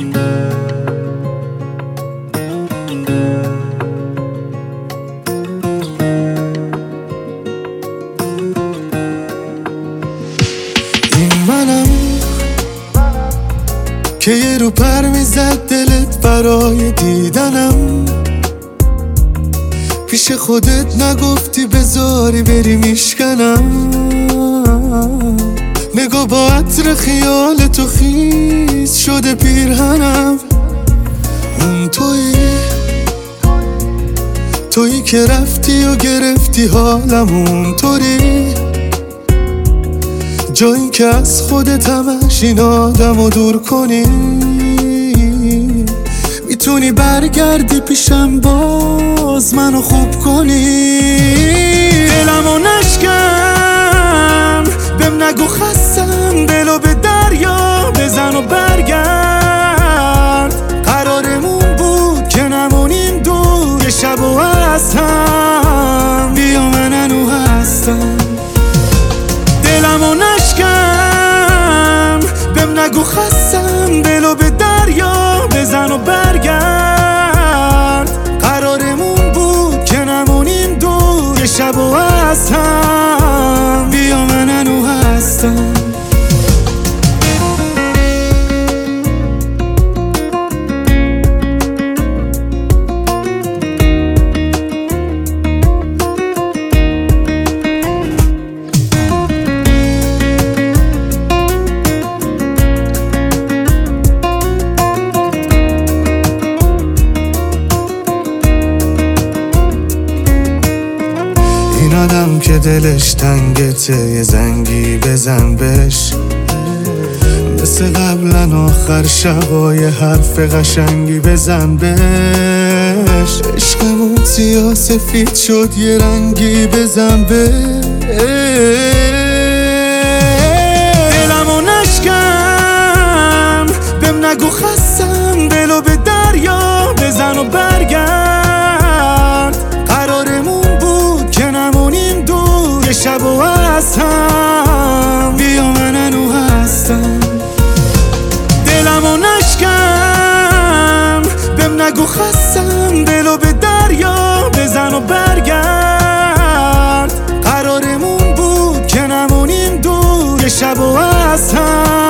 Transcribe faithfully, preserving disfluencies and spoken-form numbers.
این منم که یه رو پر میزد دلت برای دیدنم، پیش خودت نگفتی بذاری بری میشکنم. نگاه با عطر خیال تو خیس شده پیرهنم. اون تویی تویی که رفتی و گرفتی حالم، اون طوری جایی که از خودت همش این آدمو دور کنی. میتونی برگردی پیشم باز منو خوب کنی. دلمو نشکن بهم نگو خستم، دلو به دریا بزن و برگرد. قرارمون بود که نمونیم دور، یه شب و از هم بیا من انو هستم. دلمو نشکن بهم نگو خستم، دلو به دریا بزن و برگرد. قرارمون بود که نمونیم دور، یه شب و از هم بیا من انو هستم. این آدم که دلش تنگته یه زنگی بزن بهش، مثل قبلا آخر شبای حرف قشنگی بزن بهش. عشقمون سیاه سفید شد یه رنگی بزن بهش. دلمو نشکن بهم نگو خستم، دلو به دریا بزن و برگرد. قرارمون بود که نمونیم دور، یه شب و از هم بیا من انو هستم. دلمو نشکن بهم نگو خستم، دلو به دریا بزن و برگرد. قرارمون بود که نمونیم دور، یه شب و از هم